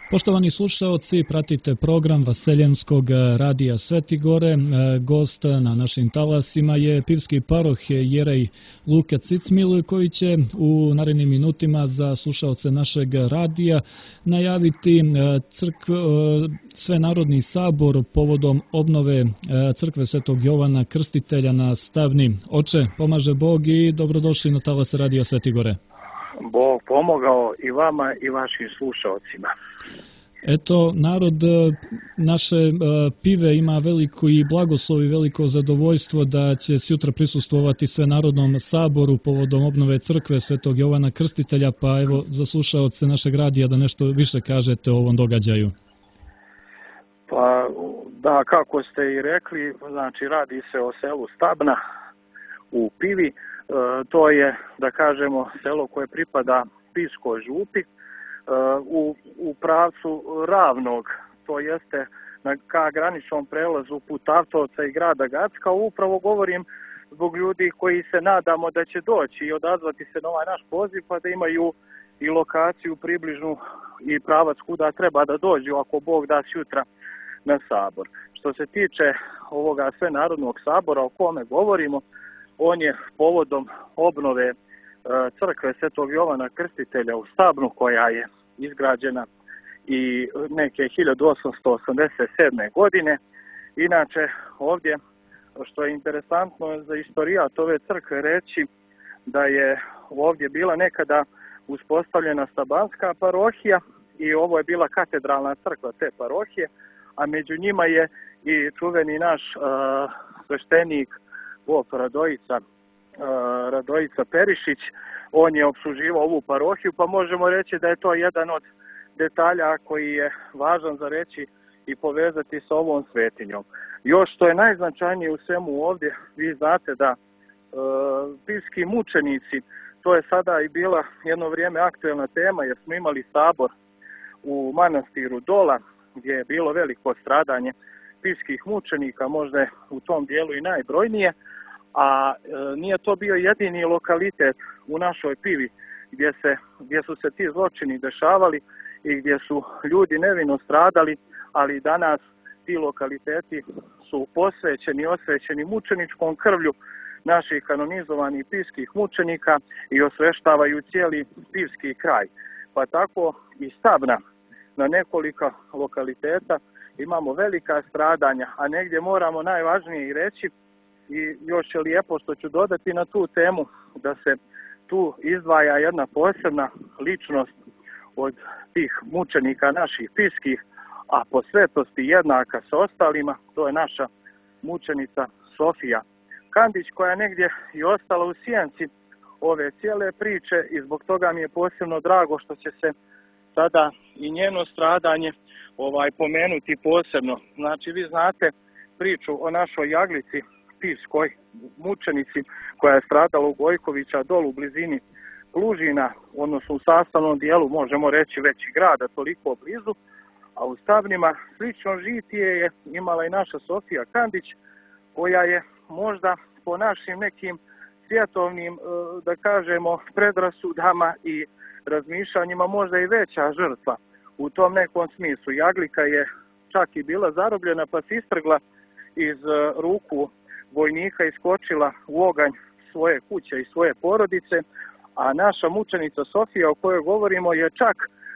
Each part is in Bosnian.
Poštovani slušaoci, pratite program Vaseljenskog radija Svetigore. Gost na našim talasima je pivski paroh jerej Luka Cicmil, koji će u narednim minutima za slušaoce našeg radija najaviti Svenarodni sabor povodom obnove crkve Svetog Jovana Krstitelja na Stavni. Oče, pomaže Bog i dobrodošli na talas radija Svetigore. Bog pomogao i vama i vašim slušalcima. Eto, narod naše pive ima veliko i blagoslov i veliko zadovoljstvo da će sutra prisustvovati Svenarodnom saboru povodom obnove crkve Svetog Jovana Krstitelja, pa evo za slušaoce našeg radija da nešto više kažete o ovom događaju. Pa da, kako ste i rekli, znači radi se o selu Stabna u Pivi. To je, da kažemo, selo koje pripada Pivskoj župi u pravcu Ravnog, to jeste ka graničnom prelazu Putavtovca i grada Gacka. Upravo govorim zbog ljudi koji se nadamo da će doći i odazvati se na ovaj naš poziv, pa da imaju i lokaciju približnu i pravac kuda treba da dođu ako Bog da sutra na sabor. Što se tiče ovoga Svenarodnog sabora o kome govorimo, on je povodom obnove crkve Svetog Jovana Krstitelja u Stabnu, koja je izgrađena i neke 1887. godine. Inače, ovdje, što je interesantno za istorijat ove crkve reći, da je ovdje bila nekada uspostavljena stabanska parohija i ovo je bila katedralna crkva te parohije, a među njima je i čuveni naš sveštenik Bob Radojica Perišić. On je opsluživao ovu parohiju, pa možemo reći da je to jedan od detalja koji je važan za reći i povezati sa ovom svetinjom. Još što je najznačajnije u svemu ovdje, vi znate da pivski mučenici, to je sada i bila jedno vrijeme aktuelna tema, jer smo imali sabor u manastiru Dola, gdje je bilo veliko stradanje pivskih mučenika, možda je u tom dijelu i najbrojnije, a nije to bio jedini lokalitet u našoj Pivi gdje su se ti zločini dešavali i gdje su ljudi nevino stradali, ali danas ti lokaliteti su posvećeni i osvećeni mučeničkom krvlju naših kanonizovanih pivskih mučenika i osveštavaju cijeli pivski kraj. Pa tako i Stabna na nekoliko lokaliteta imamo velika stradanja, a negdje moramo najvažnije i reći, i još je lijepo što ću dodati na tu temu, da se tu izdvaja jedna posebna ličnost od tih mučenika naših pivskih, a po svetosti jednaka sa ostalima, to je naša mučenica Sofija Kandić, koja je negdje i ostala u sjenci ove cijele priče i zbog toga mi je posebno drago što će se sada i njeno stradanje pomenuti posebno. Znači, vi znate priču o našoj Jaglici, pivskoj mučenici, koja je stradala u Gojkovića dolu u blizini Plužina, odnosno u sastavnom dijelu, možemo reći, veći grada, toliko blizu, a u Stavnima slično žitije je imala i naša Sofija Kandić, koja je možda po našim nekim svjetovnim, da kažemo, predrasudama i razmišljanjima možda i veća žrtva u tom nekom smislu. Jaglika je čak i bila zarobljena, pa se istrgla iz ruku vojnika, iskočila u oganj svoje kuće i svoje porodice, a naša mučenica Sofija, o kojoj govorimo, je čak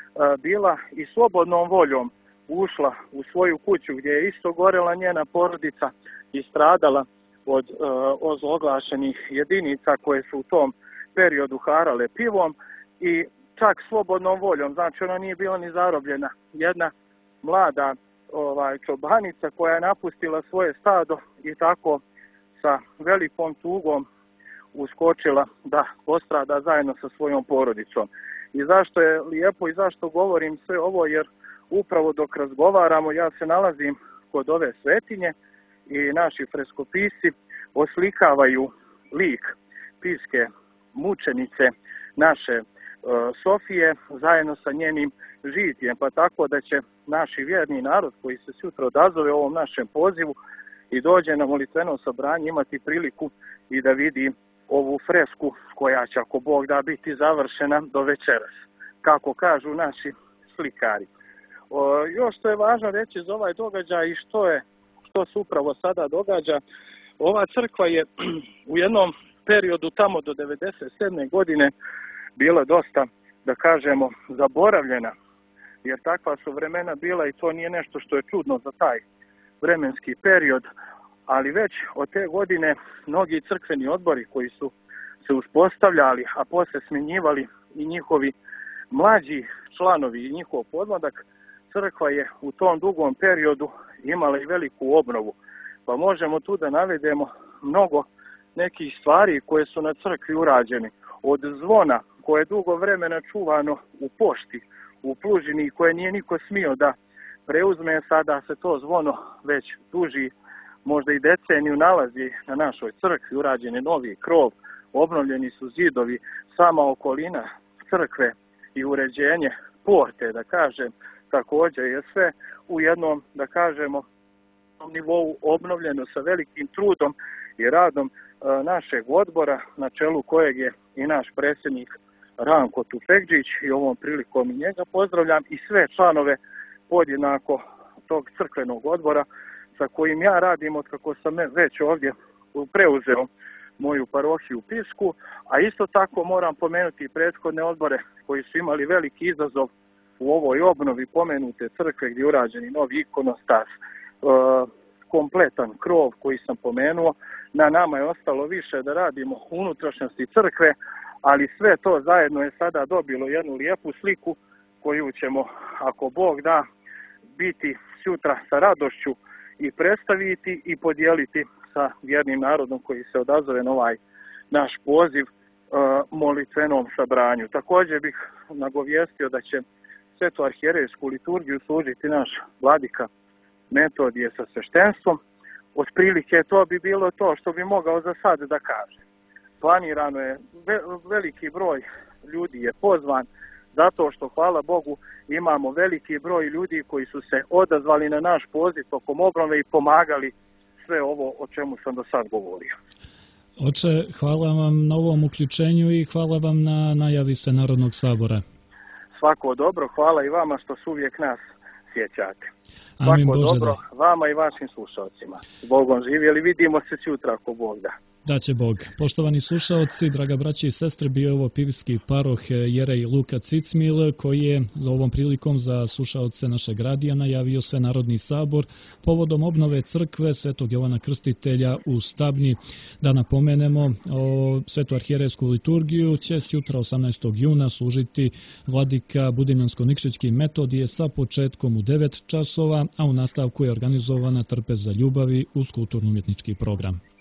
bila i slobodnom voljom ušla u svoju kuću gdje je isto gorela njena porodica i stradala od ozloglašenih jedinica koje su u tom periodu harale pivom i čak slobodnom voljom, znači ona nije bila ni zarobljena. Jedna mlada čobanica koja je napustila svoje stado i tako sa velikom tugom uskočila da postrada zajedno sa svojom porodicom. I zašto je lijepo i zašto govorim sve ovo, jer upravo dok razgovaramo ja se nalazim kod ove svetinje i naši freskopisci oslikavaju lik pivske mučenice naše Sofije zajedno sa njenim žitjem, pa tako da će naši vjerni narod koji se sutra odazove ovom našem pozivu i dođe na molitveno sabranje imati priliku i da vidi ovu fresku koja će, ako Bog da, biti završena do večeras, kako kažu naši slikari. Još što je važno reći za ovaj događaj i što se upravo sada događa, ova crkva je u jednom periodu tamo do 1997. godine bila dosta, da kažemo, zaboravljena, jer takva su vremena bila i to nije nešto što je čudno za taj vremenski period, ali već od te godine mnogi crkveni odbori koji su se uspostavljali, a poslije smjenjivali i njihovi mlađi članovi i njihov podmladak, crkva je u tom dugom periodu imala i veliku obnovu. Pa možemo tu da navedemo mnogo nekih stvari koje su na crkvi urađene. Od zvona koje je dugo vremena čuvano u pošti, u Plužini, koje nije niko smio da preuzme, sada se to zvono već duži, možda i deceniju, nalazi na našoj crkvi. Urađen je novi krov, obnovljeni su zidovi, sama okolina crkve i uređenje porte, da kažem, također je sve u jednom, da kažemo, nivou obnovljeno sa velikim trudom i radom našeg odbora, na čelu kojeg je i naš predsjednik Ranko Tufekđić, i ovom prilikom i njega pozdravljam, i sve članove podjednako tog crkvenog odbora sa kojim ja radim od kako sam već ovdje preuzeo moju parohiju Pisku, a isto tako moram pomenuti i prethodne odbore koji su imali veliki izazov u ovoj obnovi pomenute crkve, gdje je urađeni novi ikonostas, kompletan krov koji sam pomenuo. Na nama je ostalo više da radimo u unutrašnjosti crkve, ali sve to zajedno je sada dobilo jednu lijepu sliku koju ćemo, ako Bog da, biti sutra sa radošću i predstaviti i podijeliti sa vjernim narodom koji se odazove na ovaj naš poziv molitvenom sabranju. Također bih nagovijestio da će svetu arhijerejsku liturgiju služiti naš vladika Metodije sa sveštenstvom. Otprilike to bi bilo to što bi mogao za sad da kaže. Planirano je, veliki broj ljudi je pozvan, zato što, hvala Bogu, imamo veliki broj ljudi koji su se odazvali na naš poziv tokom obnove i pomagali sve ovo o čemu sam do sad govorio. Oče, hvala vam na ovom uključenju i hvala vam na najavi Svenarodnog sabora. Svako dobro, hvala i vama što su uvijek nas sjećate. Amin, svako Bože, dobro vama i vašim slušalcima. S Bogom živjeli, vidimo se sutra ako Bog da. Da će Bog. Poštovani slušalci, draga braći i sestre, bio je ovo pivski paroh Jerej Luka Cicmil, koji je ovom prilikom za slušalce našeg radija najavio Svenarodni sabor povodom obnove crkve Svetog Jovana Krstitelja u Stabnji. Da napomenemo, svetu arhijerejsku liturgiju će sutra 18. juna služiti vladika Budimljansko-Nikšićki Metodije sa početkom u 9 časova, a u nastavku je organizovana Trpez za ljubavi uz kulturno-umjetnički program.